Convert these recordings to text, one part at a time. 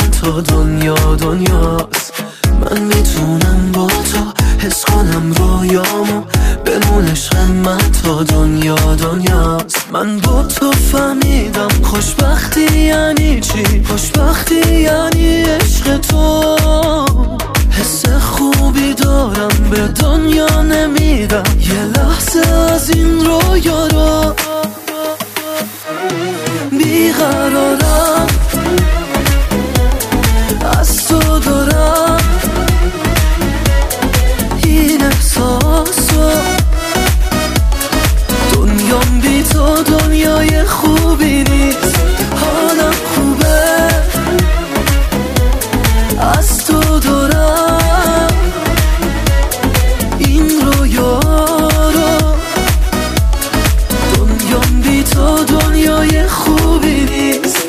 من تا دنیاست. من میتونم با تو حس کنم رویامو، بمون عشق من تا دنیاست. من با تو فهمیدم خوشبختی یعنی چی، خوشبختی یعنی عشق تو. حس خوبی دارم به دنیا نمیدم یه لحظه از این رویا رو. بیقرارم از تو دارم این احساسو، دنیام بی تو دنیای خوبی نیست. حالم خوبه از تو دارم این رویا رو، دنیام بی تو دنیای خوبی نیست.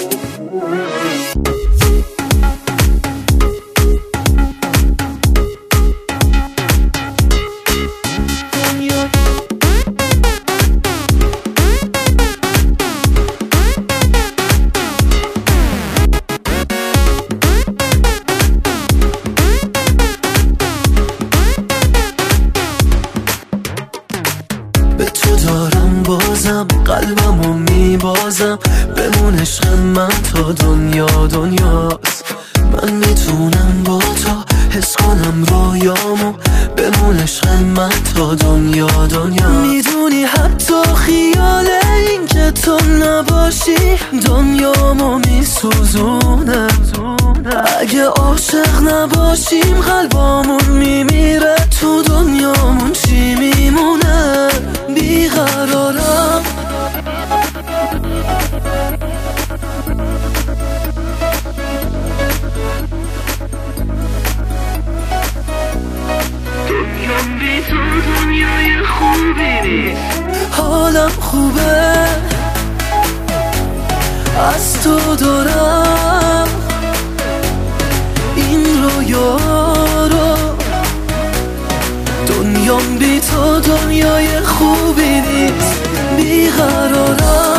به تو دارم بازم قلبمو میبازم، بمون عشق من تا دنیاست. من میتونم با تو حس کنم رویامو، بمون عشق من تا دنیا. میدونی حتی خیال این که تو نباشی دنیامو میسوزونه. اگه عاشق نباشیم قلبامون میمیره، تو دنیامون چی میمونه؟ بیقرارم دنیام بی تو دنیای خوبی نیست. حالم خوبه از تو دارم این رویا رو، دنیام بی تو دنیای خوبی نیست. بیقرارم